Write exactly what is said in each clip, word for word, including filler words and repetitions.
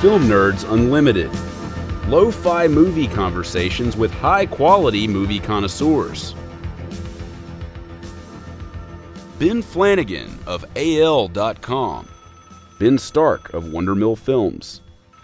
Film Nerds Unlimited. Lo-fi movie conversations with high-quality movie connoisseurs. Ben Flanagan of A L dot com. Ben Stark of Wondermill Films.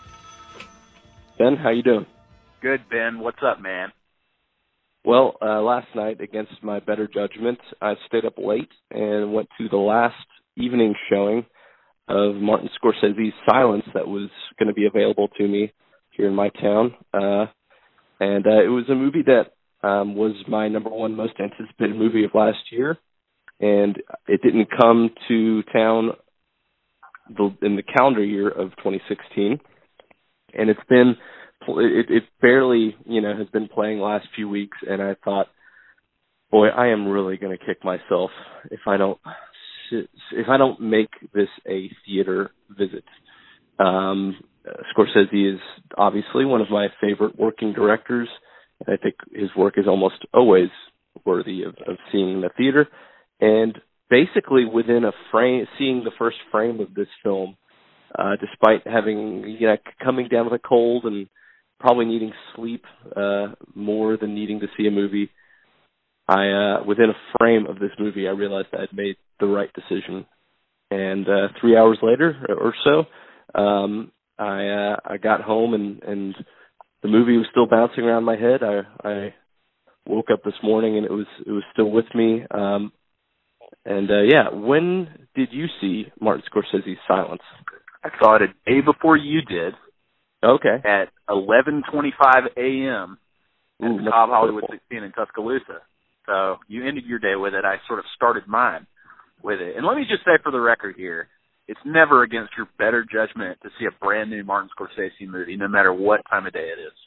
Ben, how you doing? Good, Ben. What's up, man? Well, uh, last night, against my better judgment, I stayed up late and went to the last evening showing of Martin Scorsese's Silence that was going to be available to me here in my town. Uh, and uh, it was a movie that um, was my number one most anticipated movie of last year. And it didn't come to town the, in the calendar year of twenty sixteen. And it's been, it, it barely, you know, has been playing last few weeks. And I thought, boy, I am really going to kick myself if I don't, if I don't make this a theater visit. Um, Scorsese is obviously one of my favorite working directors. And I think his work is almost always worthy of, of seeing in the theater. And basically within a frame, seeing the first frame of this film, uh, despite having, you know, coming down with a cold and probably needing sleep uh, more than needing to see a movie, I, uh, within a frame of this movie, I realized I had made the right decision. And uh, three hours later or so, um, I uh, I got home and, and the movie was still bouncing around my head. I, I woke up this morning and it was it was still with me. Um, And, uh, yeah, when did you see Martin Scorsese's Silence? I saw it a day before you did. Okay. At eleven twenty-five a.m. at Ooh, the Cobb Hollywood sixteen in Tuscaloosa. So you ended your day with it. I sort of started mine with it. And let me just say for the record here, it's never against your better judgment to see a brand new Martin Scorsese movie, no matter what time of day it is.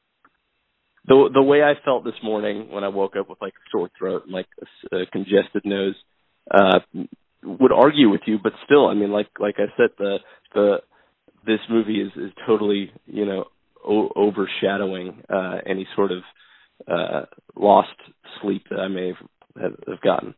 The the way I felt this morning when I woke up with, like, a sore throat and, like, a, a congested nose, Uh, would argue with you, but still, I mean, like like I said, the the this movie is, is totally, you know, o- overshadowing uh, any sort of uh, lost sleep that I may have, have gotten.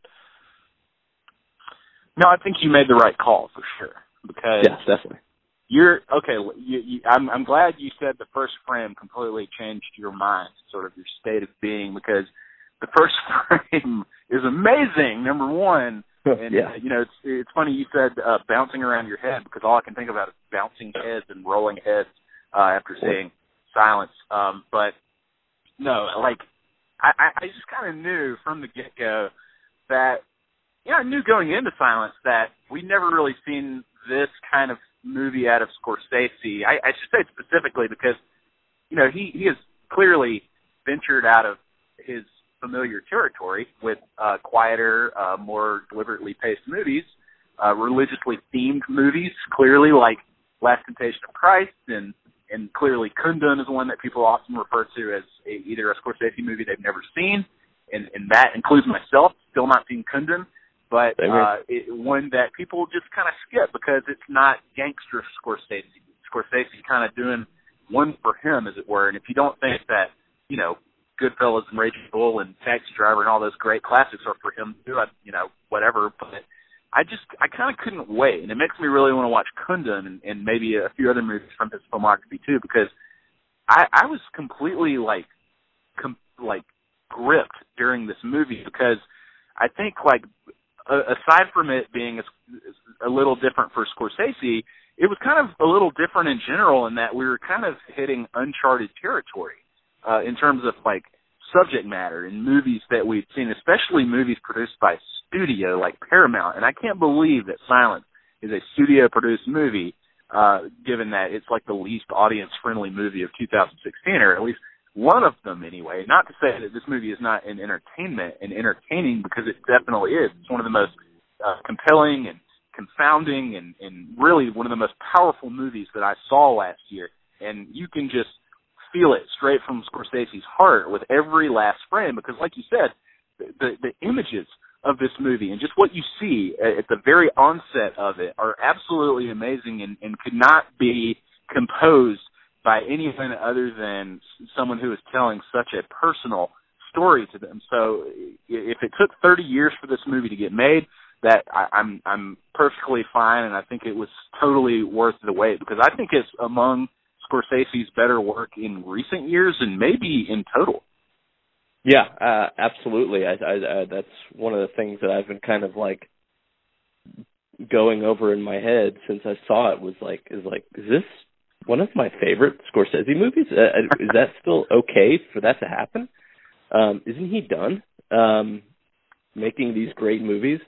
No, I think you made the right call for sure. Because yes, definitely. You're okay. You, you, I'm I'm glad you said the first frame completely changed your mind, sort of your state of being, because the first frame is amazing, number one. And, yeah. uh, you know, it's it's funny you said uh, bouncing around your head, because all I can think about is bouncing heads and rolling heads uh, after seeing Silence. Um, but, no, like, I, I just kind of knew from the get-go that, you know, I knew going into Silence that we'd never really seen this kind of movie out of Scorsese. I, I should say specifically because, you know, he, he has clearly ventured out of his familiar territory with uh, quieter, uh, more deliberately paced movies, uh, religiously themed movies, clearly like Last Temptation of Christ, and and clearly Kundun is one that people often refer to as a, either a Scorsese movie they've never seen, and, and that includes myself, still not seen Kundun, but uh, it, one that people just kind of skip because it's not gangster Scorsese. Scorsese kind of doing one for him, as it were, and if you don't think that, you know, Goodfellas and Raging Bull and Taxi Driver and all those great classics are for him too, I, you know, whatever. But I just, I kind of couldn't wait. And it makes me really want to watch Kundun and, and maybe a few other movies from his filmography too, because I, I was completely like, com, like gripped during this movie, because I think like, uh, aside from it being a, a little different for Scorsese, it was kind of a little different in general in that we were kind of hitting uncharted territory. Uh, in terms of, like, subject matter in movies that we've seen, especially movies produced by studio like Paramount. And I can't believe that Silence is a studio-produced movie, uh, given that it's, like, the least audience-friendly movie of two thousand sixteen, or at least one of them anyway. Not to say that this movie is not an entertainment and entertaining, because it definitely is. It's one of the most uh, compelling and confounding and, and really one of the most powerful movies that I saw last year. And you can just feel it straight from Scorsese's heart with every last frame, because like you said, the the images of this movie and just what you see at the very onset of it are absolutely amazing and, and could not be composed by anyone other than someone who is telling such a personal story to them. So if it took thirty years for this movie to get made, that I, I'm I'm perfectly fine, and I think it was totally worth the wait because I think it's among Scorsese's better work in recent years and maybe in total. Yeah, uh, absolutely. I, I, I, that's one of the things that I've been kind of like going over in my head since I saw it was like, is like, is this one of my favorite Scorsese movies? Uh, is that still okay for that to happen? Um, isn't he done um, making these great movies?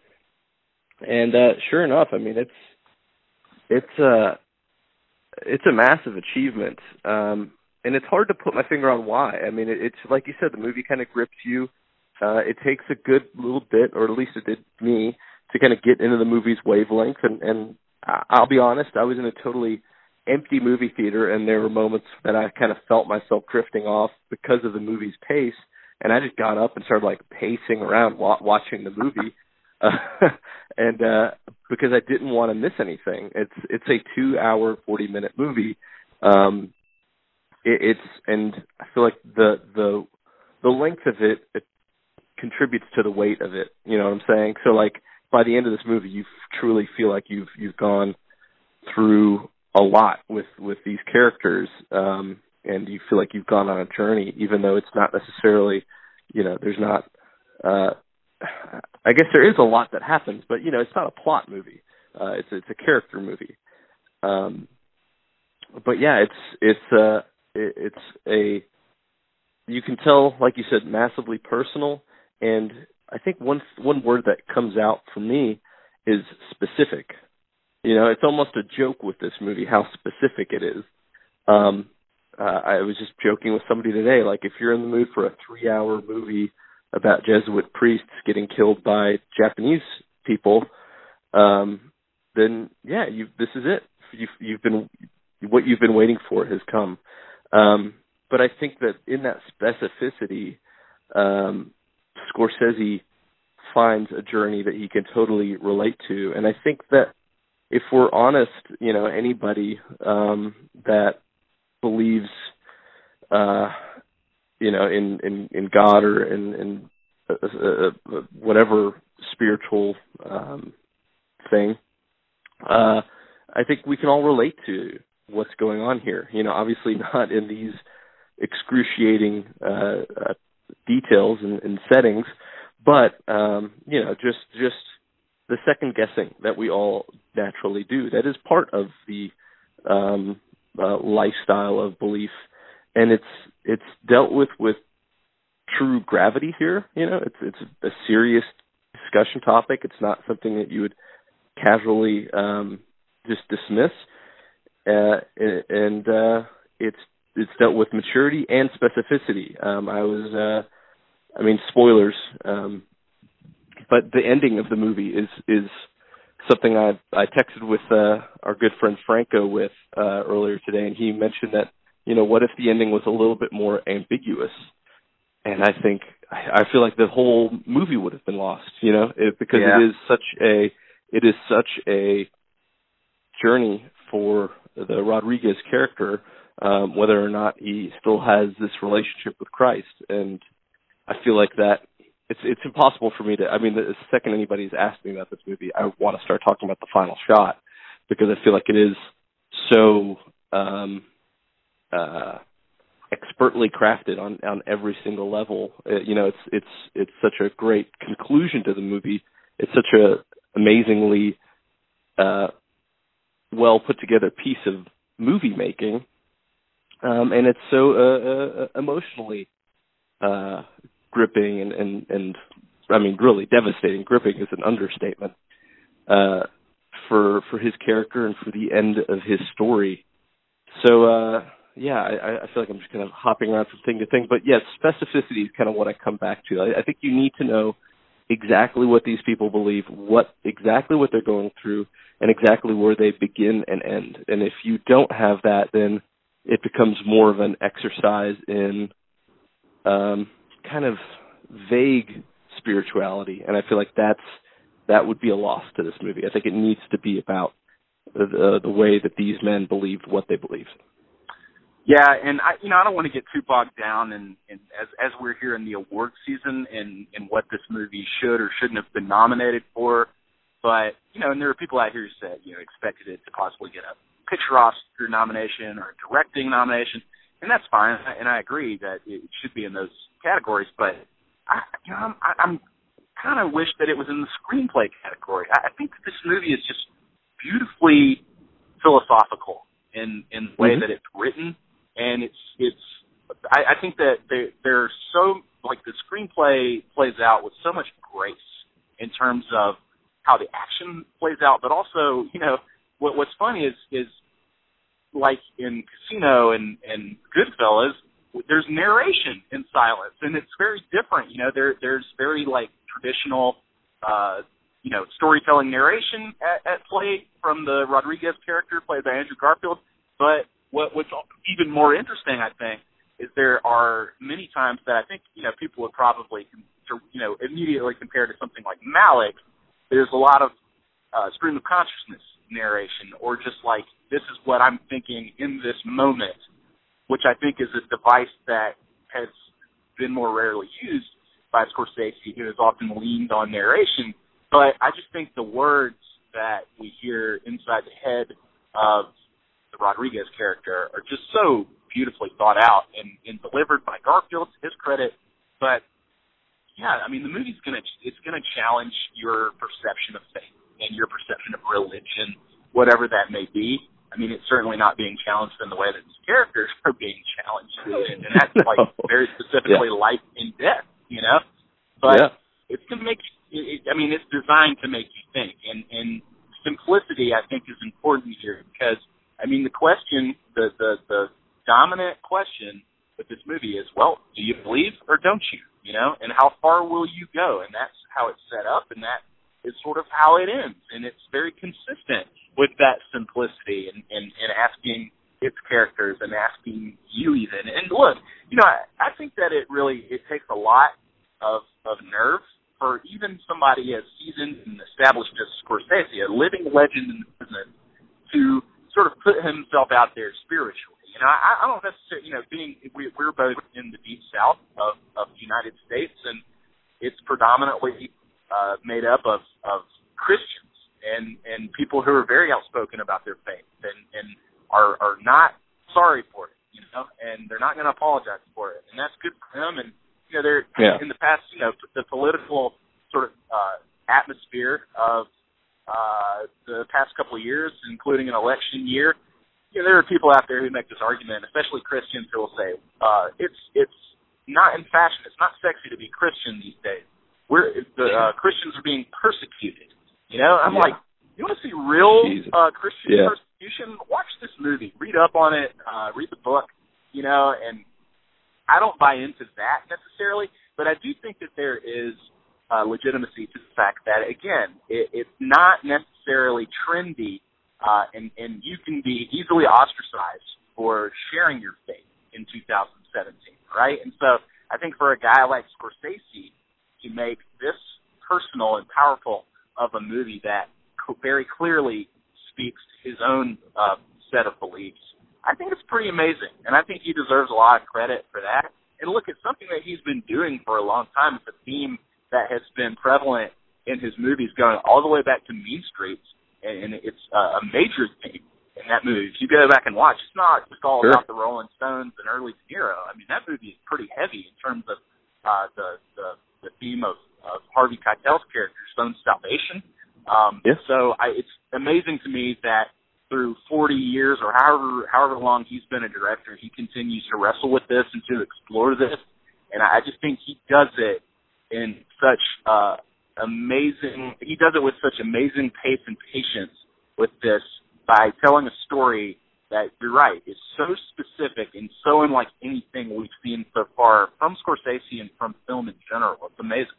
And uh, sure enough, I mean, it's it's uh, it's a massive achievement, um, and it's hard to put my finger on why. I mean, it, it's like you said, the movie kind of grips you. Uh, it takes a good little bit, or at least it did me, to kind of get into the movie's wavelength. And, and I'll be honest, I was in a totally empty movie theater, and there were moments that I kind of felt myself drifting off because of the movie's pace. And I just got up and started like pacing around wa- watching the movie, uh, and uh, because I didn't want to miss anything. It's it's a two-hour, forty-minute movie. Um, it, it's and I feel like the the the length of it, it contributes to the weight of it. You know what I'm saying? So like by the end of this movie, you truly feel like you've you've gone through a lot with with these characters. Um, and you feel like you've gone on a journey, even though it's not necessarily, you know, there's not, uh, I guess there is a lot that happens, but, you know, it's not a plot movie. Uh, it's, it's a character movie. Um, but yeah, it's, it's, uh, it, it's a, you can tell, like you said, massively personal. And I think one, one word that comes out for me is specific. You know, it's almost a joke with this movie, how specific it is. Um, Uh, I was just joking with somebody today, like if you're in the mood for a three-hour movie about Jesuit priests getting killed by Japanese people, um, then yeah, you this is it. You've, you've been what you've been waiting for has come. Um, but I think that in that specificity, um, Scorsese finds a journey that he can totally relate to, and I think that if we're honest, you know, anybody um, that believes, uh, you know, in, in, in God or in, in uh, uh, whatever spiritual um, thing, uh, I think we can all relate to what's going on here. You know, obviously not in these excruciating uh, uh, details and, and settings, but um, you know, just just the second guessing that we all naturally do. That is part of the um, Uh, lifestyle of belief, and it's it's dealt with with true gravity here. You know, it's it's a serious discussion topic. It's not something that you would casually um, just dismiss, uh, and uh, it's it's dealt with maturity and specificity. Um, I was, uh, I mean, spoilers, um, but the ending of the movie is is. something I I texted with uh, our good friend Franco with uh, earlier today, and he mentioned that, you know, what if the ending was a little bit more ambiguous? And I think I feel like the whole movie would have been lost, you know, it, because yeah. it is such a it is such a journey for the Rodriguez character, um, whether or not he still has this relationship with Christ, and I feel like that. It's it's impossible for me to, I mean, the second anybody's asked me about this movie, I want to start talking about the final shot, because I feel like it is so um, uh, expertly crafted on, on every single level. Uh, you know, it's it's it's such a great conclusion to the movie. It's such a amazingly uh, well put together piece of movie making, um, and it's so uh, uh, emotionally uh gripping and, and, and I mean, really devastating. Gripping is an understatement uh, for for his character and for the end of his story. So, uh, yeah, I, I feel like I'm just kind of hopping around from thing to thing. But, yes, specificity is kind of what I come back to. I, I think you need to know exactly what these people believe, what exactly what they're going through, and exactly where they begin and end. And if you don't have that, then it becomes more of an exercise in um, kind of vague spirituality, and I feel like that's that would be a loss to this movie. I think it needs to be about the, the way that these men believed what they believed. Yeah, and I, you know, I don't want to get too bogged down in, in as as we're here in the award season and and what this movie should or shouldn't have been nominated for. But, you know, and there are people out here who said, you know, expected it to possibly get a picture Oscar nomination or a directing nomination, and that's fine, and I agree that it should be in those categories, but I, you know, I'm, I'm kind of wish that it was in the screenplay category. I, I think that this movie is just beautifully philosophical in, in the way mm-hmm. that it's written, and it's, it's, I, I think that they, they're so, like, the screenplay plays out with so much grace in terms of how the action plays out, but also, you know, what, what's funny is, is like in Casino and, and Goodfellas, there's narration in silence, and it's very different. You know, there there's very, like, traditional, uh, you know, storytelling narration at, at play from the Rodriguez character played by Andrew Garfield. But what, what's even more interesting, I think, is there are many times that I think, you know, people would probably, you know, immediately compare to something like Malick. There's a lot of uh, stream of consciousness narration, or just like, this is what I'm thinking in this moment, which I think is a device that has been more rarely used by Scorsese, who has often leaned on narration. But I just think the words that we hear inside the head of the Rodriguez character are just so beautifully thought out and, and delivered by Garfield, to his credit. But yeah, I mean, the movie's gonna it's gonna challenge your perception of faith and your perception of religion, whatever that may be. I mean, it's certainly not being challenged in the way that these characters are being challenged, and, and that's like very specifically yeah. life and death, you know. But yeah. it's gonna make. It, I mean, it's designed to make you think, and, and simplicity, I think, is important here because I mean, the question, the the the dominant question with this movie is, well, do you believe or don't you? You know, and how far will you go? And that's how it's set up, and that is sort of how it ends. And it's very consistent with that simplicity and, and, and asking its characters and asking you even. And look, you know, I, I think that it really, it takes a lot of, of nerve for even somebody as seasoned and established as Scorsese, a living legend in the business, to sort of put himself out there spiritually. You know, I, I don't necessarily, you know, being, we, we're both in the deep south of, of the United States, and it's predominantly uh, made up of, of Christians and, and people who are very outspoken about their faith and, and are, are not sorry for it, you know, and they're not going to apologize for it. And that's good for them. And, you know, they're yeah. in the past, you know, the political sort of uh, atmosphere of uh, the past couple of years, including an election year, you know, there are people out there who make this argument, especially Christians, who will say, uh, it's it's not in fashion, it's not sexy to be Christian these days. We're the uh, Christians are being persecuted. You know, I'm yeah. like, you want to see real uh, Christian yeah. persecution? Watch this movie, read up on it, uh, read the book. You know, and I don't buy into that necessarily, but I do think that there is uh, legitimacy to the fact that, again, it, it's not necessarily trendy. Uh, and, and you can be easily ostracized for sharing your faith in two thousand seventeen, right? And so I think for a guy like Scorsese to make this personal and powerful of a movie that very clearly speaks to his own uh, set of beliefs, I think it's pretty amazing. And I think he deserves a lot of credit for that. And look, it's something that he's been doing for a long time. It's a theme that has been prevalent in his movies going all the way back to Mean Streets. And it's uh, a major theme in that movie. If you go back and watch, it's not just all sure. about the Rolling Stones and early De Niro. I mean, that movie is pretty heavy in terms of uh, the, the the theme of, of Harvey Keitel's character, Stone's salvation. Um, yeah. So I, it's amazing to me that through forty years or however however long he's been a director, he continues to wrestle with this and to explore this. And I just think he does it in such uh, amazing, he does it with such amazing pace and patience with this by telling a story that, you're right, is so specific and so unlike anything we've seen so far from Scorsese and from film in general. It's amazing.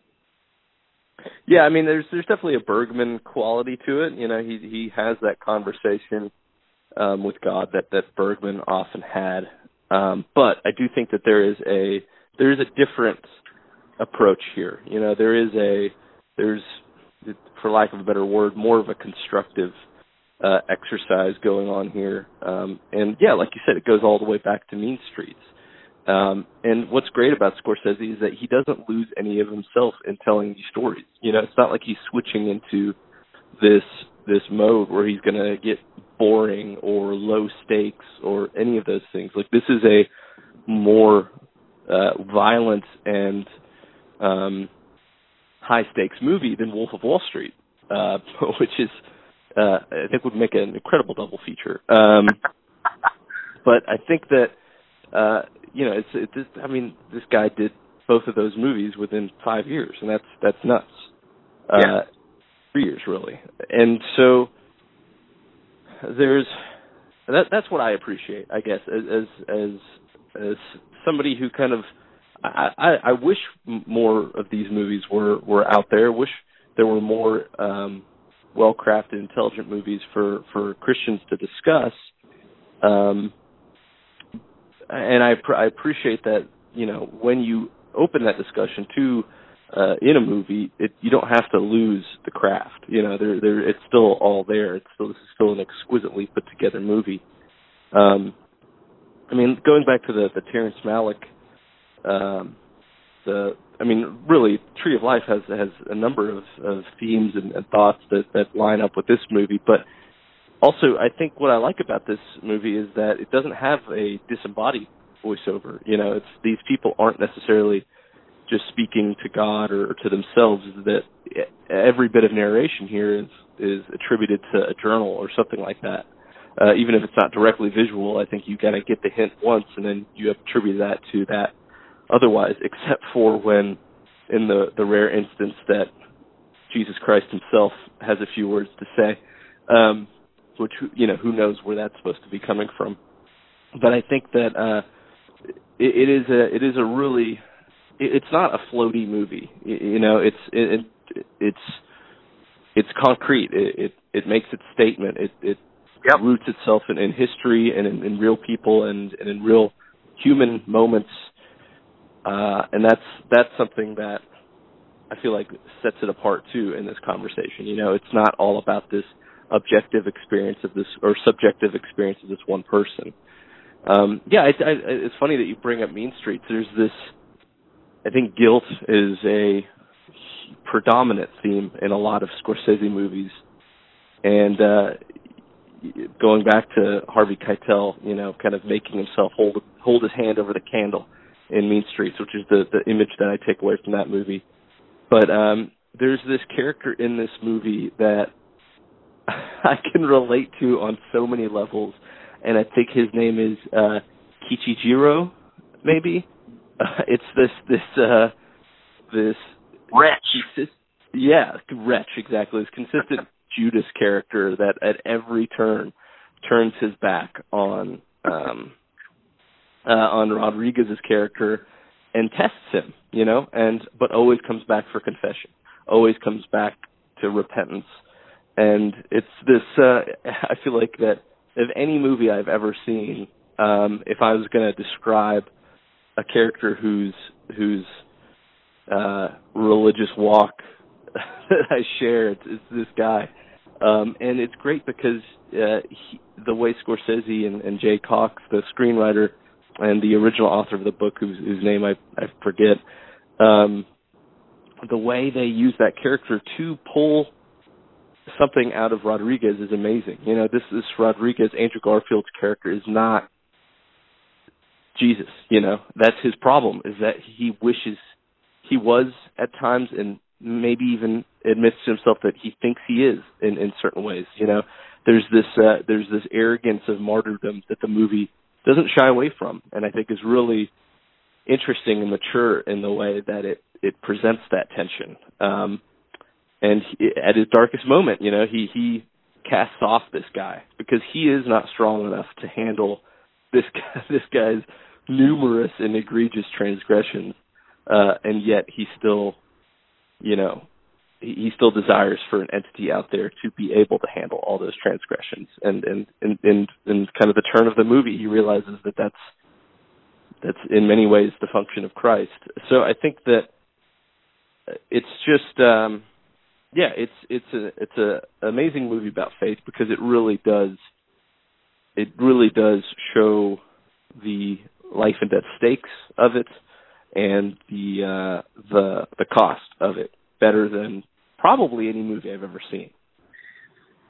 Yeah, I mean, there's there's definitely a Bergman quality to it. You know, he he has that conversation um, with God that, that Bergman often had. Um, but I do think that there is a there is a different approach here. You know, there is a There's, for lack of a better word, more of a constructive uh, exercise going on here. Um, and, yeah, like you said, it goes all the way back to Mean Streets. Um, and what's great about Scorsese is that he doesn't lose any of himself in telling these stories. You know, it's not like he's switching into this this mode where he's going to get boring or low stakes or any of those things. Like, this is a more uh, violent and um, high stakes movie than Wolf of Wall Street, uh, which is uh, I think would make an incredible double feature. Um, but I think that uh, you know, it's it, I mean, this guy did both of those movies within five years, and that's that's nuts. Uh, yeah. Three years, really. And so there's that. That's what I appreciate, I guess, as as as somebody who kind of I, I, I wish more of these movies were, were out there. Wish there were more um, well-crafted, intelligent movies for, for Christians to discuss. Um, and I I appreciate that, you know, when you open that discussion to uh, in a movie, it, you don't have to lose the craft. You know, there there it's still all there. It's still this is still an exquisitely put together movie. Um, I mean, going back to the the Terrence Malick, um, the I mean, really, Tree of Life has has a number of, of themes and, and thoughts that, that line up with this movie, but also, I think what I like about this movie is that it doesn't have a disembodied voiceover. You know, it's these people aren't necessarily just speaking to God or, or to themselves. That every bit of narration here is is attributed to a journal or something like that. Uh, even if it's not directly visual, I think you got to get the hint once, and then you attribute that to that. Otherwise, except for when, in the the rare instance that Jesus Christ himself has a few words to say. Um, which, you know, who knows where that's supposed to be coming from. But I think that uh, it, it is a it is a really it, it's not a floaty movie. You, you know, it's it, it, it's it's concrete. It, it it makes its statement. It it yep. roots itself in, in history and in, in real people and, and in real human moments. Uh, and that's that's something that I feel like sets it apart too in this conversation. You know, it's not all about this objective experience of this or subjective experience of this one person. Um, yeah, I, I, it's funny that you bring up Mean Streets. There's this, I think guilt is a predominant theme in a lot of Scorsese movies. And uh, going back to Harvey Keitel, you know, kind of making himself hold hold his hand over the candle in Mean Streets, which is the, the image that I take away from that movie. But um, there's this character in this movie that I can relate to on so many levels, and I think his name is uh, Kichijiro, maybe. Uh, it's this this uh, this wretch. Consist- yeah, wretch exactly. This consistent Judas character that at every turn turns his back on um, uh, on Rodriguez's character and tests him, you know, and but always comes back for confession, always comes back to repentance. And it's this, uh, I feel like that of any movie I've ever seen, um, if I was going to describe a character whose whose uh, religious walk that I share, it's, it's this guy. Um, and it's great because uh, he, the way Scorsese and, and Jay Cox, the screenwriter and the original author of the book, whose, whose name I, I forget, um, the way they use that character to pull something out of Rodriguez is amazing. You know, this is Rodriguez, Andrew Garfield's character is not Jesus, you know. That's his problem, is that he wishes he was at times, and maybe even admits to himself that he thinks he is in, in certain ways, you know. There's this uh, there's this arrogance of martyrdom that the movie doesn't shy away from, and I think is really interesting and mature in the way that it, it presents that tension. Um And he, at his darkest moment, you know, he, he casts off this guy because he is not strong enough to handle this guy, this guy's numerous and egregious transgressions, uh, and yet he still, you know, he, he still desires for an entity out there to be able to handle all those transgressions. And and and and, and kind of the turn of the movie, he realizes that that's that's in many ways the function of Christ. So I think that it's just. Um, Yeah, it's it's a it's a amazing movie about faith because it really does it really does show the life and death stakes of it and the uh, the the cost of it better than probably any movie I've ever seen.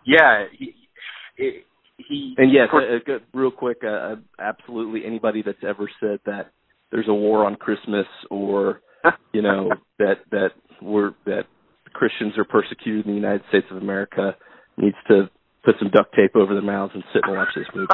Yeah, he, he, he and yes, course, uh, real quick, uh, absolutely anybody that's ever said that there's a war on Christmas, or you know that that we're that Christians are persecuted in the United States of America needs to put some duct tape over their mouths and sit and watch this movie.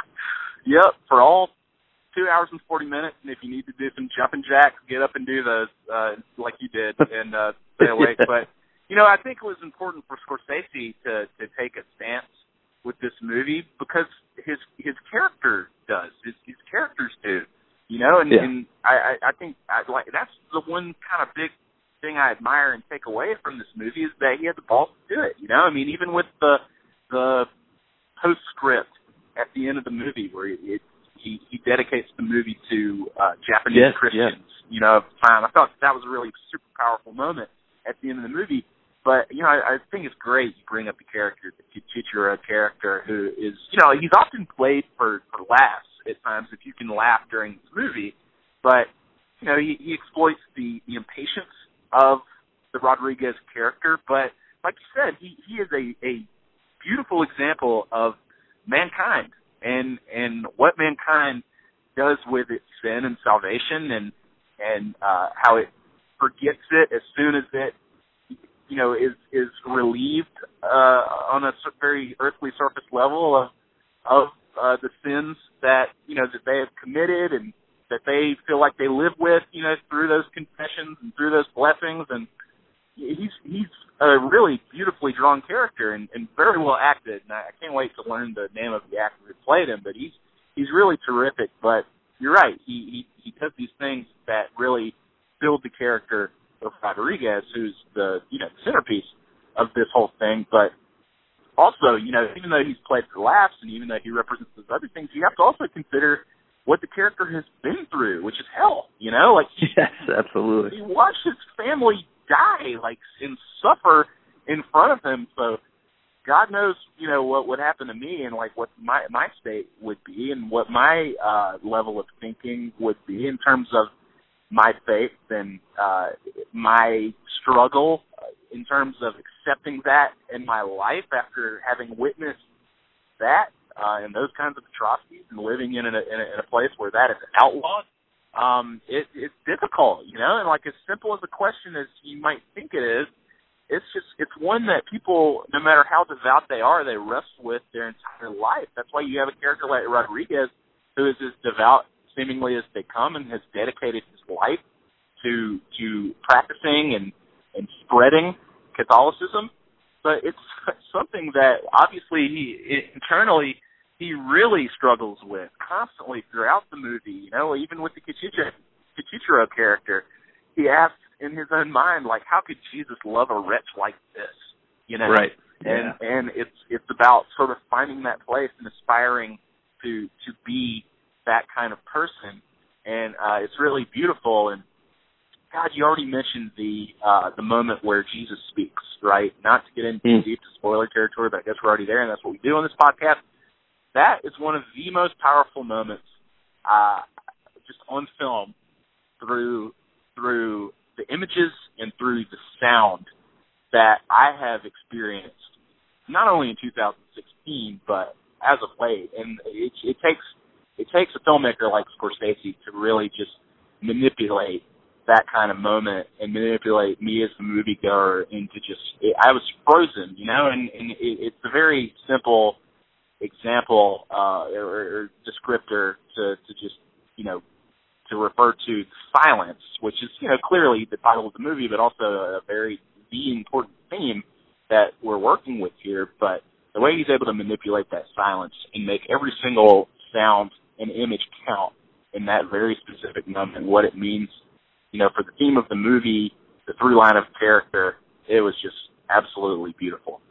Yep, for all two hours and forty minutes, and if you need to do some jumping jacks, get up and do those uh, like you did and uh, stay awake. Yeah. But you know, I think it was important for Scorsese to to take a stance with this movie because his his character does, his, his characters do, you know, and, yeah. and I, I think I, like that's the one kind of big thing I admire and take away from this movie is that he had the balls to do it, you know. I mean, even with the the postscript at the end of the movie where it, he he dedicates the movie to uh, Japanese yes, Christians, yes. you know, fine. I thought that was a really super powerful moment at the end of the movie. But, you know, I, I think it's great you bring up the character, the Kichijiro character, who is, you know, he's often played for, for laughs at times, if you can laugh during this movie. But, you know, he, he exploits the, the impatience of the Rodriguez character. But, like you said, he, he is a, a beautiful example of mankind and and what mankind does with its sin and salvation and, and uh, how it forgets it as soon as it, you know, is is relieved uh, on a very earthly surface level of of uh, the sins that, you know, that they have committed and that they feel like they live with, you know, through those confessions and through those blessings. And he's he's a really beautifully drawn character and, and very well acted. And I can't wait to learn the name of the actor who played him, but he's he's really terrific. But you're right, he he, he does these things that really build the character of Rodriguez, who's the, you know, centerpiece of this whole thing. But also, you know, even though he's played for laughs and even though he represents those other things, you have to also consider what the character has been through, which is hell, you know? Like, yes, absolutely. He watched his family die, like, and suffer in front of him. So God knows, you know, what would happen to me and, like, what my my state would be and what my uh, level of thinking would be in terms of my faith and uh, my struggle in terms of accepting that in my life after having witnessed that uh, and those kinds of atrocities and living in a, in a, in a place where that is outlawed. Um, it, it's difficult, you know, and like as simple as a question as you might think it is, it's just, it's one that people, no matter how devout they are, they wrestle with their entire life. That's why you have a character like Rodriguez who is as devout seemingly as they come and has dedicated his life to to practicing and, and spreading Catholicism. But it's something that obviously he internally he really struggles with constantly throughout the movie. You know, even with the Kichijiro, Kichijiro character, he asks in his own mind, like, how could Jesus love a wretch like this? You know, right? And yeah. and it's it's about sort of finding that place and aspiring to to be that kind of person, and uh, it's really beautiful. And God, you already mentioned the uh, the moment where Jesus speaks, right? Not to get into mm. deep spoiler territory, but I guess we're already there, and that's what we do on this podcast. That is one of the most powerful moments, uh, just on film, through through the images and through the sound that I have experienced, not only in two thousand sixteen, but as of late. And it, it takes it takes a filmmaker like Scorsese to really just manipulate that kind of moment and manipulate me as the moviegoer into just, it, I was frozen, you know, and, and it, it's a very simple example uh, or, or descriptor to, to just, you know, to refer to silence, which is, you know, clearly the title of the movie, but also a very the important theme that we're working with here. But the way he's able to manipulate that silence and make every single sound and image count in that very specific moment, what it means, you know, for the theme of the movie, the through line of character, it was just absolutely beautiful.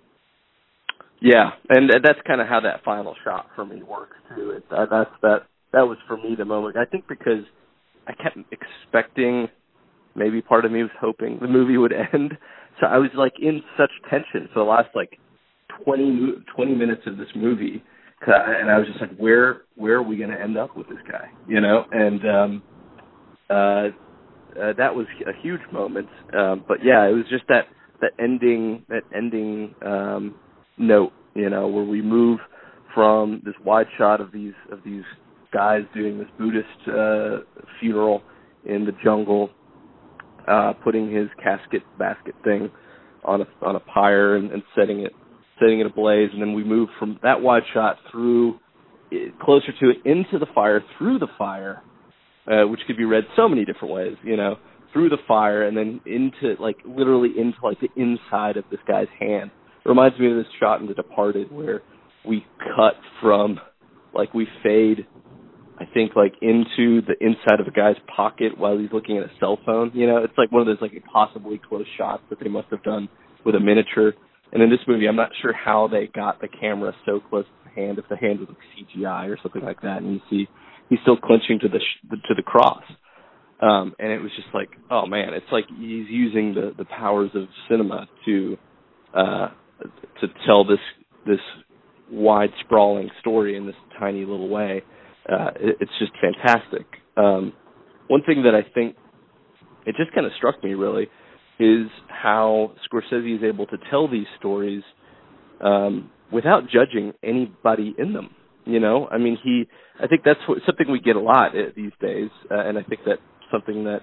Yeah, and that's kind of how that final shot for me works too. It, uh, that's that that was for me the moment. I think because I kept expecting, maybe part of me was hoping the movie would end. So I was like in such tension for the last like twenty, twenty minutes of this movie, and I was just like, where where are we going to end up with this guy? You know, and um, uh, uh, that was a huge moment. Um, but yeah, it was just that that ending that ending um, note you know, where we move from this wide shot of these of these guys doing this Buddhist uh, funeral in the jungle, uh, putting his casket basket thing on a on a pyre and, and setting it setting it ablaze, and then we move from that wide shot through closer to it, into the fire, through the fire, uh, which could be read so many different ways, you know, through the fire, and then into, like, literally into, like, the inside of this guy's hand. It reminds me of this shot in The Departed where we cut from, like, we fade, I think, like, into the inside of a guy's pocket while he's looking at a cell phone, you know? It's like one of those, like, impossibly close shots that they must have done with a miniature. And in this movie, I'm not sure how they got the camera so close to the hand, if the hand was like C G I or something like that, and you see he's still clenching to the sh- to the cross. Um, and it was just like, oh man, it's like he's using the, the powers of cinema to uh, to tell this this wide sprawling story in this tiny little way. Uh, it, it's just fantastic. Um, one thing that I think it just kind of struck me really is how Scorsese is able to tell these stories um, without judging anybody in them. You know, I mean, he. I think that's what, something we get a lot uh, these days, uh, and I think that's something that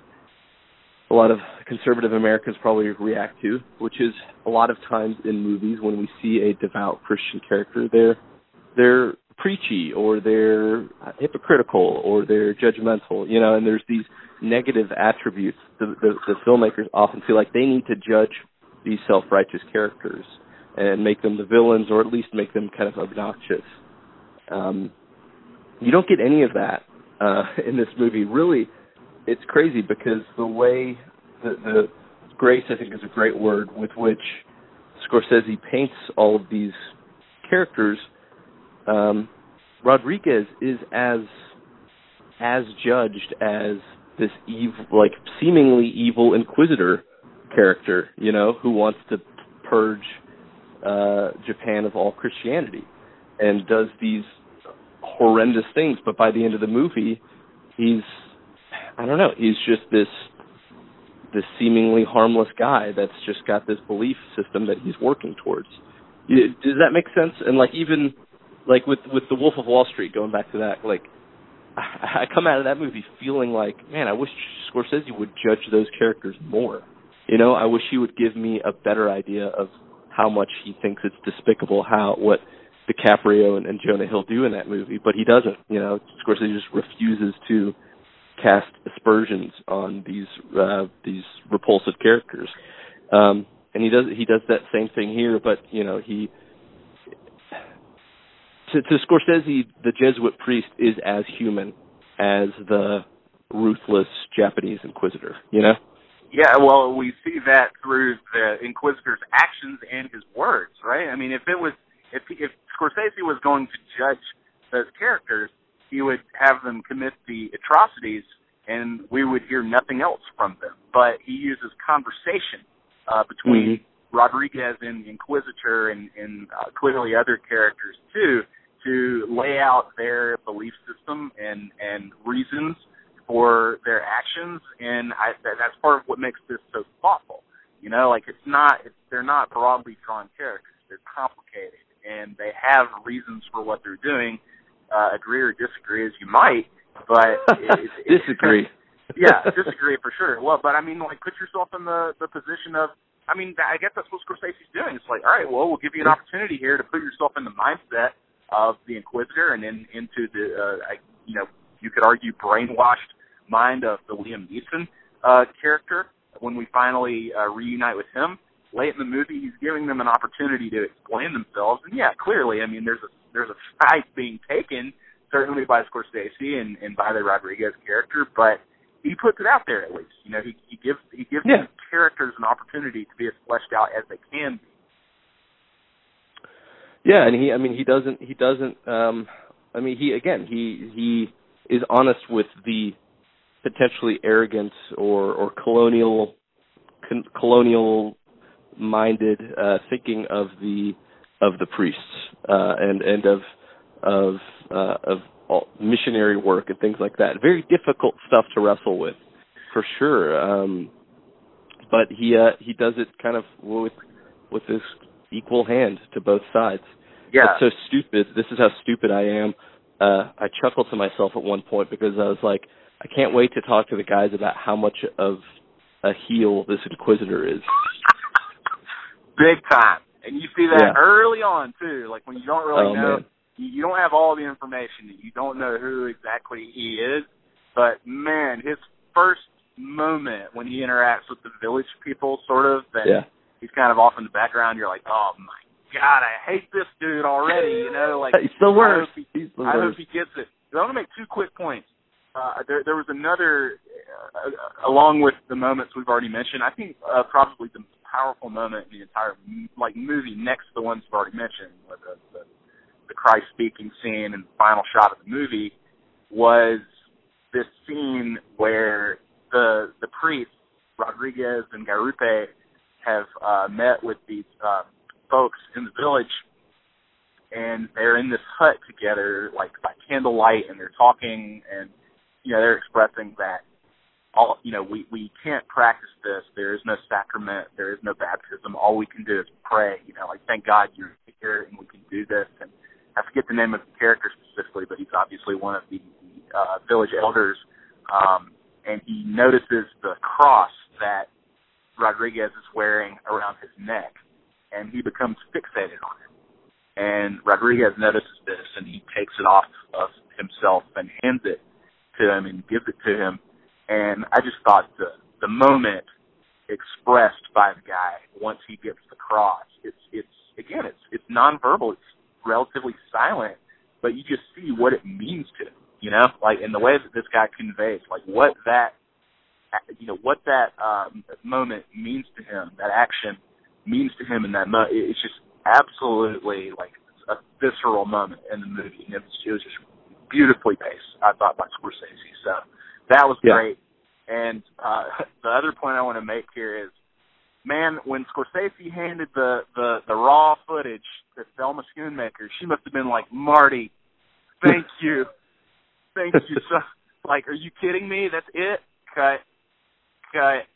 a lot of conservative Americans probably react to, which is a lot of times in movies when we see a devout Christian character, they're they're preachy or they're hypocritical or they're judgmental, you know, and there's these negative attributes. The, the, the filmmakers often feel like they need to judge these self-righteous characters and make them the villains or at least make them kind of obnoxious. Um, you don't get any of that uh, in this movie. Really, it's crazy because the way the, the grace, I think, is a great word, with which Scorsese paints all of these characters. Um, Rodriguez is as as judged as this evil, like seemingly evil inquisitor character, you know, who wants to purge uh, Japan of all Christianity and does these horrendous things. But by the end of the movie, he's, I don't know, he's just this this seemingly harmless guy that's just got this belief system that he's working towards. Does that make sense? And like even like with with the Wolf of Wall Street, going back to that, like I, I come out of that movie feeling like, man, I wish Scorsese would judge those characters more. You know, I wish he would give me a better idea of how much he thinks it's despicable how what DiCaprio and, and Jonah Hill do in that movie, but he doesn't. You know, Scorsese just refuses to cast aspersions on these uh, these repulsive characters, um, and he does he does that same thing here. But you know, he to, to Scorsese, the Jesuit priest is as human as the ruthless Japanese inquisitor. You know. Yeah, well, we see that through the Inquisitor's actions and his words, right? I mean, if it was, if if Scorsese was going to judge those characters, he would have them commit the atrocities, and we would hear nothing else from them. But he uses conversation uh, between mm-hmm. Rodriguez and the Inquisitor and, and uh, clearly other characters too, to lay out their belief system and and reasons for their actions, and I, that, that's part of what makes this so thoughtful. You know, like it's not, it's, they're not broadly drawn characters. They're complicated, and they have reasons for what they're doing. Uh, agree or disagree as you might, but it, it, disagree. Yeah, disagree for sure. Well, but I mean, like, put yourself in the, the position of. I mean, I guess that's what Scorsese's doing. It's like, all right, well, we'll give you an opportunity here to put yourself in the mindset of the Inquisitor and then into the, uh, I, you know, you could argue brainwashed mind of the Liam Neeson uh, character. When we finally uh, reunite with him late in the movie, he's giving them an opportunity to explain themselves. And yeah, clearly, I mean, there's a there's a side being taken certainly by Scorsese and, and by the Rodriguez character, but he puts it out there at least. You know, he, he gives he gives yeah. these characters an opportunity to be as fleshed out as they can be. Yeah, and he, I mean, he doesn't he doesn't. Um, I mean, he again, he he is honest with the potentially arrogant or, or colonial con, colonial minded uh, thinking of the of the priests uh, and and of of uh, of all missionary work and things like that. Very difficult stuff to wrestle with, for sure. Um, but he uh, he does it kind of with with this equal hand to both sides. yeah. that's so stupid. This is how stupid I am. Uh, I chuckled to myself at one point because I was like, I can't wait to talk to the guys about how much of a heel this Inquisitor is. Big time. And you see that yeah. early on, too. Like, when you don't really oh, know, man. you, you don't have all the information. You don't know who exactly he is. But, man, his first moment when he interacts with the village people, sort of, and yeah. he's kind of off in the background, you're like, oh, my God, I hate this dude already, you know? Like, he's the worst. I hope he, he's the I worst. hope he gets it. I want to make two quick points. Uh, there, there was another, uh, along with the moments we've already mentioned, I think uh, probably the most powerful moment in the entire like movie, next to the ones we've already mentioned, with the, the, the Christ speaking scene and the final shot of the movie, was this scene where the the priests, Rodriguez and Garupe, have uh, met with these uh, folks in the village, and they're in this hut together, like by candlelight, and they're talking, and you know they're expressing that all you know we we can't practice this. There is no sacrament. There is no baptism. All we can do is pray. You know, like thank God you're here and we can do this. And I forget the name of the character specifically, but he's obviously one of the, the uh, village elders, um, and he notices the cross that Rodriguez is wearing around his neck, and he becomes fixated on it. And Rodriguez notices this, and he takes it off of himself and hands it to him and gives it to him. And I just thought the the moment expressed by the guy once he gets the cross, it's it's again it's it's nonverbal, it's relatively silent, but you just see what it means to him, you know, like in the way that this guy conveys, like what that you know what that um, moment means to him, that action means to him in that moment. It's just absolutely like a visceral moment in the movie. And it was, it was just beautifully paced, I thought, by Scorsese. So that was yeah. great. And uh, the other point I want to make here is, man, when Scorsese handed the, the, the raw footage to Thelma Schoonmaker, she must have been like, Marty, thank you. Thank you. So, like, are you kidding me? That's it? Cut. Cut.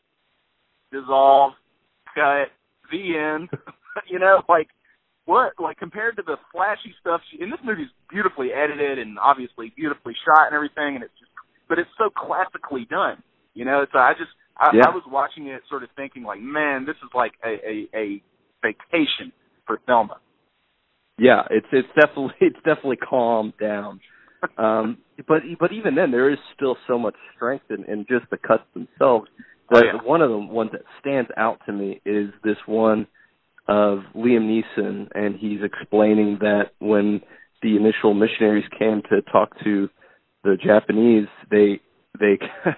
Dissolve. Cut. The end. You know, like, what? Like, compared to the flashy stuff, she, and this movie's beautifully edited and obviously beautifully shot and everything, and it's just, but it's so classically done. You know, so I just, I, yeah. I was watching it sort of thinking, like, man, this is like a, a, a vacation for Thelma. Yeah, it's it's definitely it's definitely calmed down. Um, but but even then, there is still so much strength in, in just the cuts themselves. That oh, yeah. One of the ones that stands out to me is this one of Liam Neeson, and he's explaining that when the initial missionaries came to talk to the Japanese, they they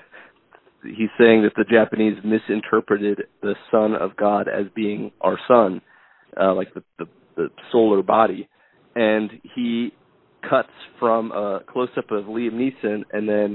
he's saying that the Japanese misinterpreted the Son of God as being our sun, uh, like the, the the solar body, and he cuts from a close-up of Liam Neeson, and then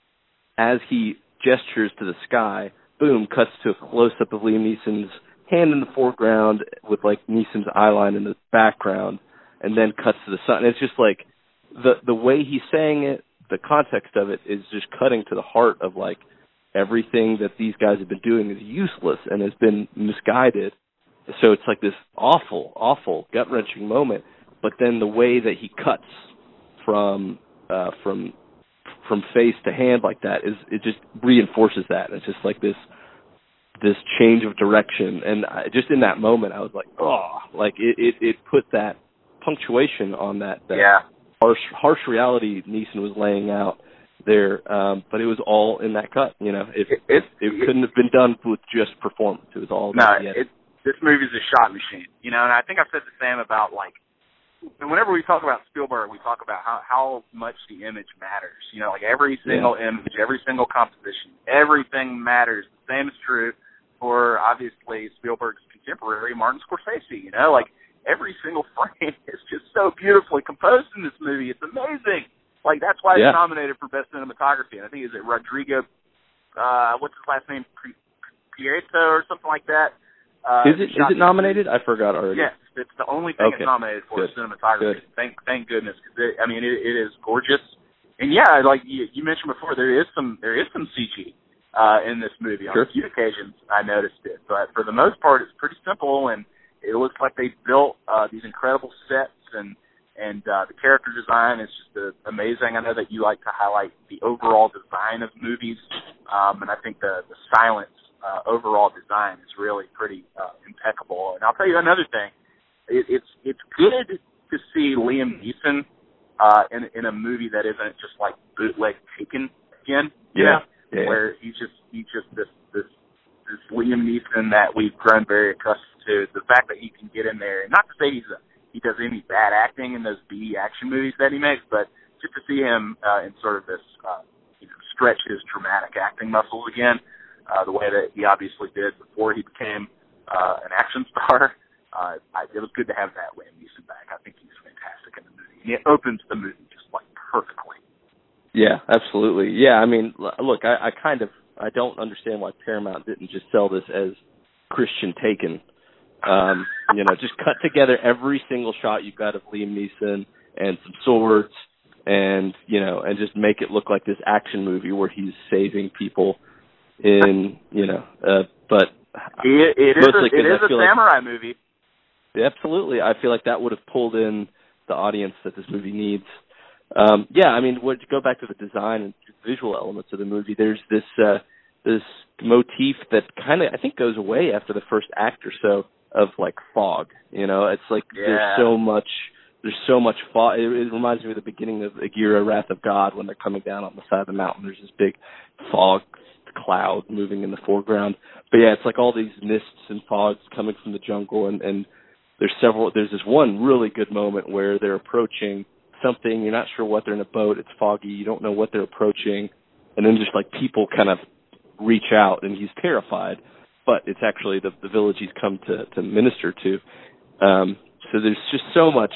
as he gestures to the sky, boom, cuts to a close-up of Liam Neeson's hand in the foreground with, like, Neeson's eyeline in the background, and then cuts to the sun. And it's just, like, the the way he's saying it, the context of it is just cutting to the heart of, like, everything that these guys have been doing is useless and has been misguided. So it's like this awful, awful, gut-wrenching moment. But then the way that he cuts from uh, from from face to hand like that is it just reinforces that. It's just like this this change of direction. And I, just in that moment, I was like, oh, like it, it, it put that punctuation on that, that yeah. harsh harsh reality Neeson was laying out there. Um, but it was all in that cut. You know, it it, it, it couldn't have been done with just performance. It was all no. It, this movie's a shot machine, you know. And I think I've said the same about like. And whenever we talk about Spielberg, we talk about how, how much the image matters. You know, like every single yeah. image, every single composition, everything matters. The same is true for, obviously, Spielberg's contemporary, Martin Scorsese. You know, like every single frame is just so beautifully composed in this movie. It's amazing. Like, that's why yeah. it's nominated for Best Cinematography. And I think, is it Rodrigo, uh, what's his last name? Prieto or something like that? Uh, is it is it nominated? I forgot already. Yes, it's the only thing okay. it's nominated for Good. is cinematography. Good. Thank thank goodness, because I mean it, it is gorgeous. And yeah, like you, you mentioned before, there is some there is some C G uh, in this movie. Sure. On a few occasions, I noticed it, but for the most part, it's pretty simple, and it looks like they built uh, these incredible sets and and uh, the character design is just uh, amazing. I know that you like to highlight the overall design of movies, um, and I think the, the silence uh, overall design is really pretty uh, impeccable. And I'll tell you another thing. It, it's it's good to see Liam Neeson uh, in, in a movie that isn't just like bootleg Taken again, you yeah. know, yeah. where he's just, he's just this, this, this Liam Neeson that we've grown very accustomed to. The fact that he can get in there, and not to say he's a he does any bad acting in those B action movies that he makes, but just to see him uh, in sort of this, uh, you know, stretch his dramatic acting muscles again, uh, the way that he obviously did before he became uh, an action star. Uh, I, it was good to have that Liam Neeson back. I think he's fantastic in the movie. And it opens the movie just like perfectly. Yeah, absolutely. Yeah, I mean, look, I, I kind of, I don't understand why Paramount didn't just sell this as Christian Taken. Um, you know, just cut together every single shot you've got of Liam Neeson and some swords and, you know, and just make it look like this action movie where he's saving people in, you know, uh, but it, it is a, it is a samurai like, movie. Absolutely. I feel like that would have pulled in the audience that this movie needs. Um, yeah, I mean, what, to go back to the design and visual elements of the movie, there's this, uh, this motif that kind of, I think, goes away after the first act or so, of like fog, you know, it's like yeah. there's so much, there's so much fog. It, it reminds me of the beginning of Agira, Wrath of God, when they're coming down on the side of the mountain. There's this big fog cloud moving in the foreground. But yeah, it's like all these mists and fogs coming from the jungle, and, and there's several. There's this one really good moment where they're approaching something. You're not sure what they're in a boat. It's foggy. You don't know what they're approaching, and then just like people kind of reach out, and he's terrified. But it's actually the, the village he's come to, to minister to. Um, so there's just so much,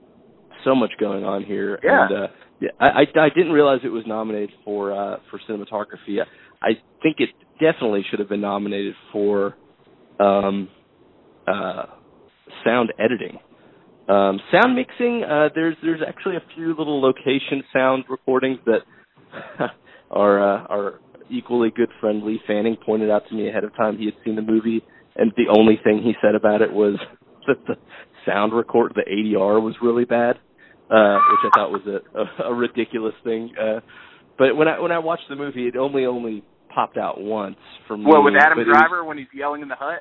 so much going on here. Yeah. And, uh, yeah, I, I, I didn't realize it was nominated for uh, for cinematography. I, I think it definitely should have been nominated for um, uh, sound editing. Um, sound mixing, uh, there's there's actually a few little location sound recordings that are uh, are. equally good friend Lee Fanning pointed out to me ahead of time he had seen the movie, and the only thing he said about it was that the sound record, the A D R, was really bad, uh, which I thought was a, a, a ridiculous thing. Uh, but when I when I watched the movie, it only only popped out once for me. Well, with Adam Driver was, when he's yelling in the hut?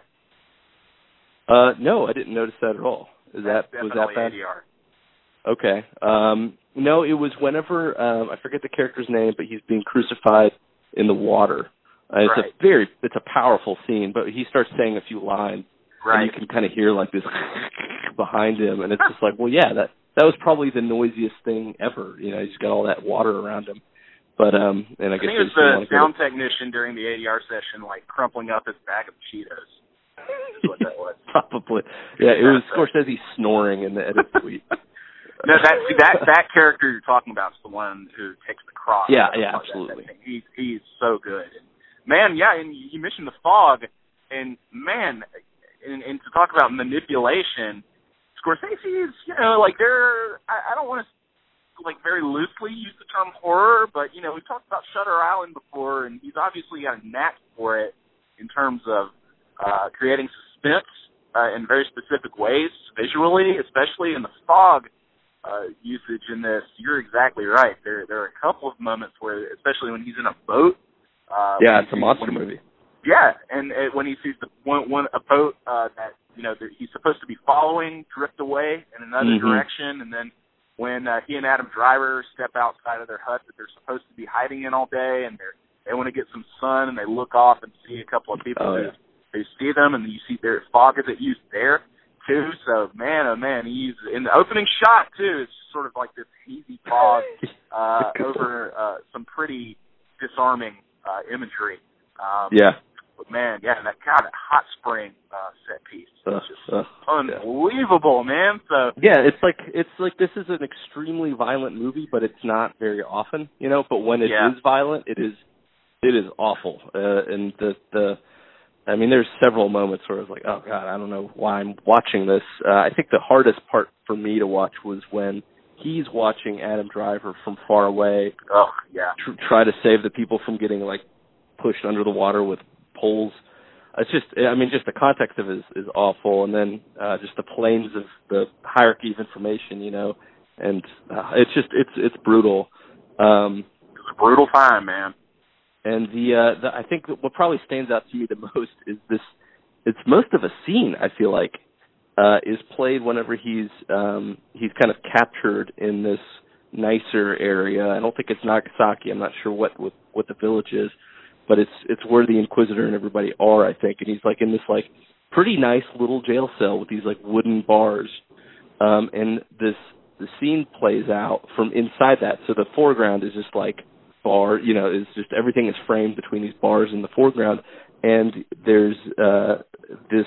Uh, no, I didn't notice that at all. Is That's that was that bad? A D R. Okay. Um, no, it was whenever um, I forget the character's name, but he's being crucified in the water. Uh, it's right. a very, it's a powerful scene, but he starts saying a few lines, right. and you can kind of hear like this behind him, and it's just like, well, yeah, that that was probably the noisiest thing ever. You know, he's got all that water around him. But um, and I, I guess think it was the sound technician during the A D R session, like crumpling up his bag of Cheetos. That's what that was. Probably, yeah. It was Scorsese snoring in the edit suite. No, that that that character you're talking about is the one who takes the cross. Yeah, yeah, absolutely. That, that he's he's so good. And man, yeah, and you mentioned the fog, and man, and, and to talk about manipulation, Scorsese is, you know, like they're. I, I don't want to like very loosely use the term horror, but you know, we've talked about Shutter Island before, and he's obviously got a knack for it in terms of uh, creating suspense uh, in very specific ways visually, especially in the fog. Uh, usage in this, you're exactly right. There, there are a couple of moments where, especially when he's in a boat. Uh, yeah, it's a monster when, movie. Yeah, and uh, when he sees the one, one a boat uh, that you know that he's supposed to be following drift away in another mm-hmm. direction, and then when uh, he and Adam Driver step outside of their hut that they're supposed to be hiding in all day, and they they want to get some sun, and they look off and see a couple of people oh, who yeah. they see them, and you see their fog is it used there. Too, so man, oh man, he's in the opening shot too. It's sort of like this hazy fog uh, over uh, some pretty disarming uh, imagery. Um, yeah, but man, yeah, that kind of hot spring uh, set piece, uh, just uh, unbelievable, yeah. man. So yeah, it's like it's like this is an extremely violent movie, but it's not very often, you know. But when it yeah. is violent, it is it is awful, uh, and the the. I mean, there's several moments where I was like, oh, God, I don't know why I'm watching this. Uh, I think the hardest part for me to watch was when he's watching Adam Driver from far away. Oh, yeah. Tr- try to save the people from getting, like, pushed under the water with poles. It's just, I mean, just the context of it is, is awful. And then uh, just the planes of the hierarchy of information, you know. and uh, it's just it's it's brutal. Um, it's a brutal time, man. And the, uh, the I think what probably stands out to me the most is this. It's most of a scene, I feel like, uh, is played whenever he's um, he's kind of captured in this nicer area. I don't think it's Nagasaki. I'm not sure what, what, what the village is, but it's it's where the Inquisitor and everybody are, I think. And he's like in this like pretty nice little jail cell with these like wooden bars. Um, and this the scene plays out from inside that. So the foreground is just like bar, you know, is just everything is framed between these bars in the foreground. And there's uh, this,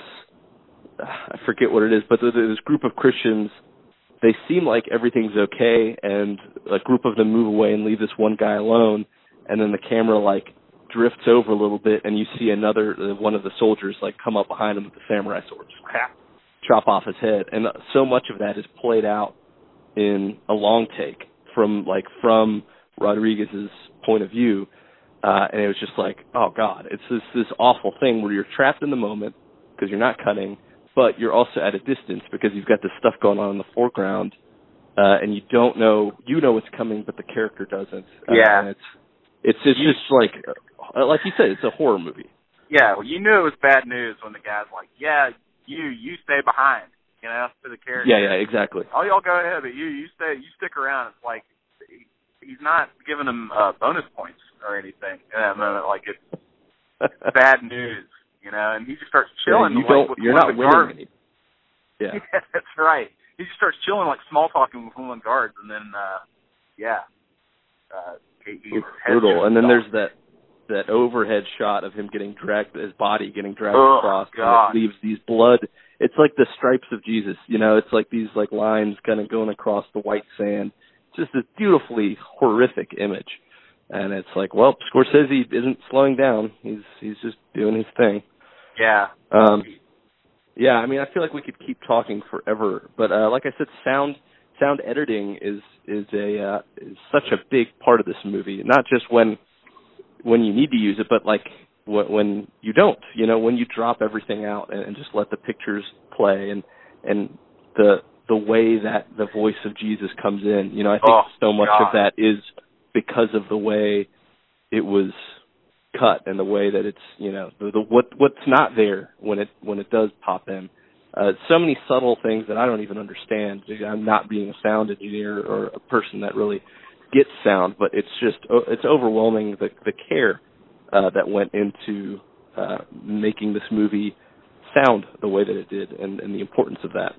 I forget what it is, but there's this group of Christians. They seem like everything's okay, and a group of them move away and leave this one guy alone. And then the camera like drifts over a little bit, and you see another one of the soldiers like come up behind him with the samurai sword, just chop off his head. And so much of that is played out in a long take from like from Rodriguez's point of view. Uh, and it was just like, oh God, it's this this awful thing where you're trapped in the moment because you're not cutting, but you're also at a distance because you've got this stuff going on in the foreground, uh, and you don't know, you know what's coming, but the character doesn't. Uh, Yeah. And it's it's it's you, just like, uh, like you said, it's a horror movie. Yeah, well, you knew it was bad news when the guy's like, yeah, you you stay behind, you know, to the character. Yeah, yeah, exactly. Oh, y'all go ahead, but you you stay, you stick around. It's like he's not giving them uh, bonus points or anything in that moment. Like it's bad news, you know. And he just starts chilling. Yeah, you like, don't. with You're one not of the winning guards. any. Yeah. Yeah, that's right. He just starts chilling, like small talking with one of the guards, and then uh, yeah, uh, he, he brutal. And then there's that that overhead shot of him getting dragged, his body getting dragged oh, across, God. and it leaves these blood. It's like the stripes of Jesus, you know. It's like these like lines kind of going across the white sand. It's just this beautifully horrific image, and it's like, well, Scorsese isn't slowing down. He's he's just doing his thing. Yeah. Um. Yeah, I mean, I feel like we could keep talking forever, but uh, like I said, sound sound editing is is a uh, is such a big part of this movie. Not just when when you need to use it, but like when, when you don't. You know, when you drop everything out and, and just let the pictures play, and and the the way that the voice of Jesus comes in. You know, I think oh, so much God. of that is because of the way it was cut and the way that it's, you know, the, the what what's not there when it when it does pop in. Uh, so many subtle things that I don't even understand. I'm not being a sound engineer or a person that really gets sound, but it's just it's overwhelming the the care uh, that went into uh, making this movie sound the way that it did, and, and the importance of that.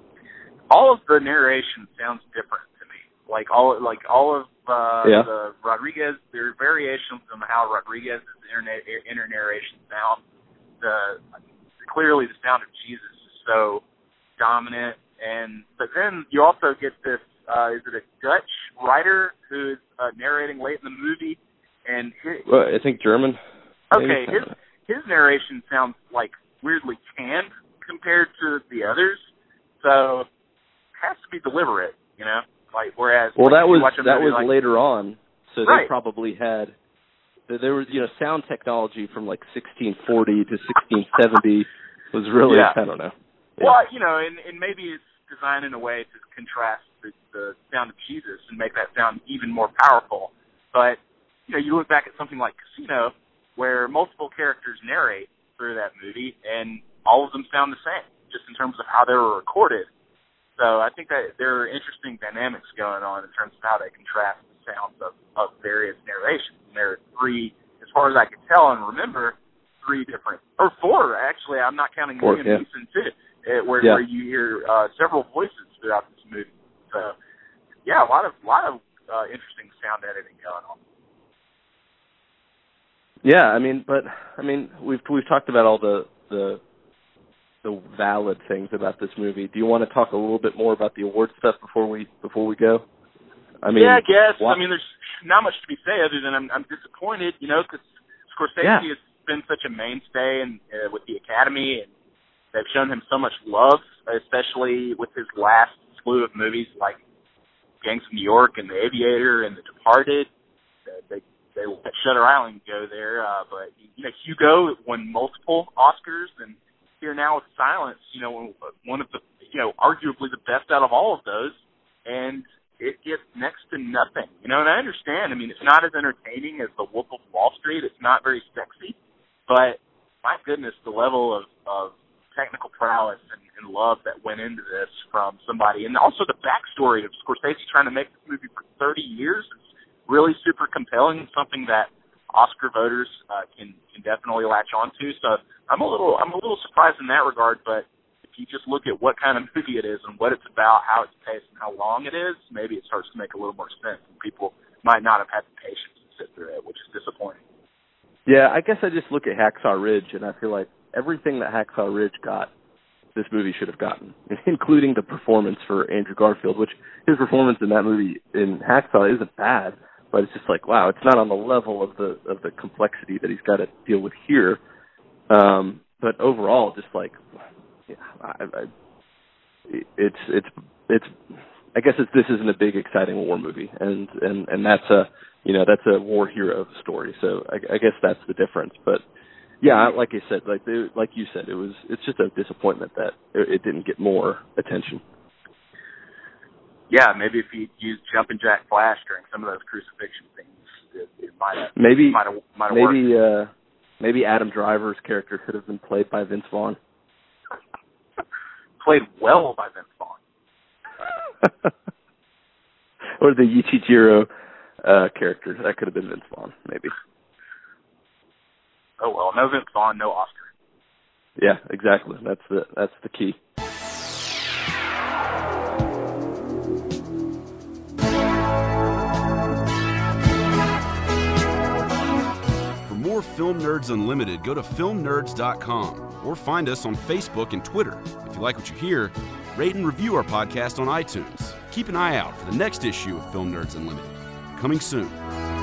All of the narration sounds different to me. Like all like all of uh, yeah. the Rodriguez, there are variations on how Rodriguez's inter, inter narration sound. The clearly the sound of Jesus is so dominant, and but then you also get this. Uh, is it a Dutch writer who's uh, narrating late in the movie? And his, well, I think German. Okay, his his narration sounds like weirdly canned compared to the others, so it has to be deliberate, you know. Like whereas, well, like, that was that movie, was like, later on, so right. they probably had there was you know sound technology from like sixteen forty to sixteen seventy was really yeah. I don't know. Yeah. Well, you know, and, and maybe it's designed in a way to contrast the, the sound of Jesus and make that sound even more powerful. But you know, you look back at something like Casino, where multiple characters narrate through that movie, and all of them sound the same, just in terms of how they were recorded. So I think that there are interesting dynamics going on in terms of how they contrast the sounds of, of various narrations. And there are three, as far as I can tell and remember, three different, or four actually. I'm not counting Four, Liam yeah. Neeson too, uh, where, yeah. where you hear uh, several voices throughout this movie. So yeah, a lot of lot of uh, interesting sound editing going on. Yeah, I mean, but I mean, we've we've talked about all the the the valid things about this movie. Do you want to talk a little bit more about the award stuff before we before we go? I mean, yeah, I guess. What? I mean, there's not much to be said other than I'm, I'm disappointed, you know, because Scorsese yeah. has been such a mainstay and uh, with the Academy, and they've shown him so much love, especially with his last slew of movies like Gangs of New York and The Aviator and The Departed. Uh, they they let Shutter Island go there, uh, but you know, Hugo won multiple Oscars, and here now with Silence, you know, one of the, you know, arguably the best out of all of those. And it gets next to nothing. You know, and I understand. I mean, it's not as entertaining as The Wolf of Wall Street. It's not very sexy, but my goodness, the level of, of technical prowess and, and love that went into this from somebody, and also the backstory of Scorsese trying to make this movie for thirty years is really super compelling, something that Oscar voters uh, can can definitely latch onto. So I'm a little I'm a little surprised in that regard, but if you just look at what kind of movie it is and what it's about, how it's paced, and how long it is, maybe it starts to make a little more sense, and people might not have had the patience to sit through it, which is disappointing. Yeah, I guess I just look at Hacksaw Ridge, and I feel like everything that Hacksaw Ridge got, this movie should have gotten, including the performance for Andrew Garfield, which his performance in that movie in Hacksaw isn't bad, but it's just like, wow, it's not on the level of the of the complexity that he's got to deal with here. Um, but overall, just like, yeah, I, I, it's it's it's. I guess it's, this isn't a big, exciting war movie, and, and, and that's a you know that's a war hero story. So I, I guess that's the difference. But yeah, like I said, like they, like you said, it was it's just a disappointment that it, it didn't get more attention. Yeah, maybe if he used Jumpin' Jack Flash during some of those crucifixion things, it, it might have maybe might have, might have maybe worked. uh, maybe Adam Driver's character could have been played by Vince Vaughn. Played well by Vince Vaughn. Or the Yichijiro uh, character that could have been Vince Vaughn, maybe. Oh well, no Vince Vaughn, no Oscar. Yeah, exactly. That's the that's the key. For more Film Nerds Unlimited, go to film nerds dot com or find us on Facebook and Twitter. If you like what you hear, rate and review our podcast on iTunes. Keep an eye out for the next issue of Film Nerds Unlimited, coming soon.